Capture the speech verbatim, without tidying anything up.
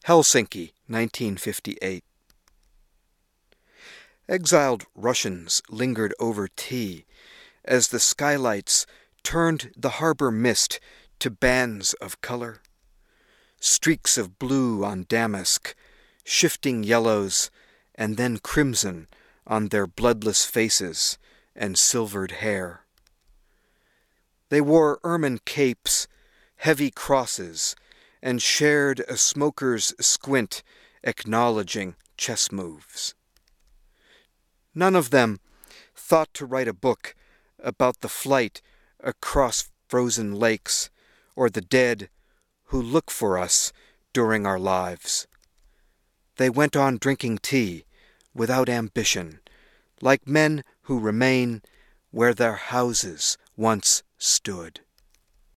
Helsinki, nineteen fifty-eight. Exiled Russians lingered over tea as the skylights turned the harbor mist to bands of color. Streaks of blue on damask, shifting yellows, and then crimson on their bloodless faces and silvered hair. They wore ermine capes, heavy crosses, and shared a smoker's squint acknowledging chess moves. None of them thought to write a book about the flight across frozen lakes or the dead who look for us during our lives. They went on drinking tea without ambition, like men who remain where their houses once stood.